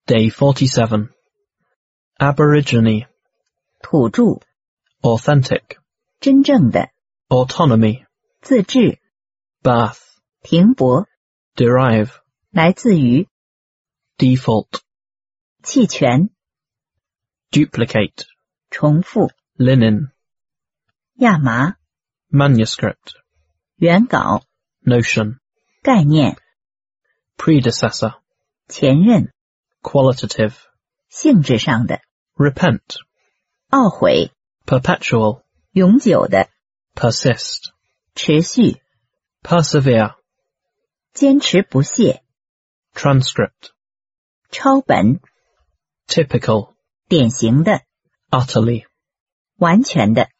Day 47. Aborigine, 土著， authentic, 真正的， autonomy, 自治， birth, 停泊， derive, 来自于， default, 弃权， duplicate, 重复， linen, 亚麻， manuscript, 原稿， notion, 概念， predecessor, 前任， qualitative, 性质上的， repent, 懊悔， perpetual, 永久的， persist, 持续， persevere, 坚持不懈， transcript, 抄本， typical, 典型的， utterly, 完全的。